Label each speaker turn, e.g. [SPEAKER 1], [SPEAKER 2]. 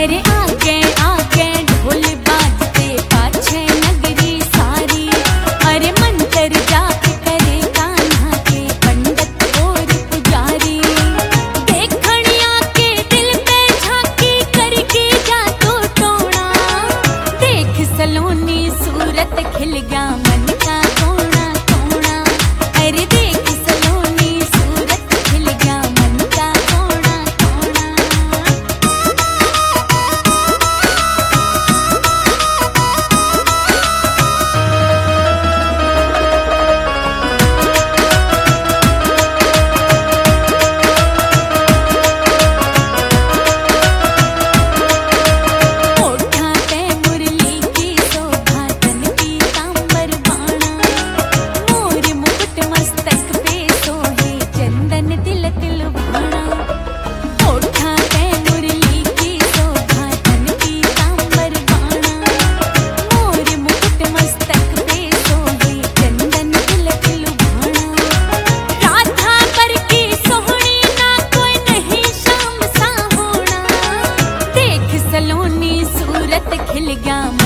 [SPEAKER 1] अरे आगे आगे ढोल बाजते पाछे नगरी सारी। अरे मंत्र जाप करे कान्हा के पंडित और पुजारी। देखनिया के दिल पे झांकी करके जा तो टोना। देख सलोनी सूरत खिल गया मन का कोना कोना। अरे देख सलोनी सूरत खिल गया मन का कोना कोना। ओठा पे मुरली की शोभा तन की तांबर बाणा। मोर मुकुट मस्तक पे सोहे चंदन तिलक लुभाना। ओठा पे मुरली की शोभा तन की तांबर बाणा। मोर मुकुट मस्तक पे सोहे चंदन तिलक लुभाना। राधा पर की सोहनी ना कोई नहीं शाम सा होना। देख सलोनी सूरत खिल गया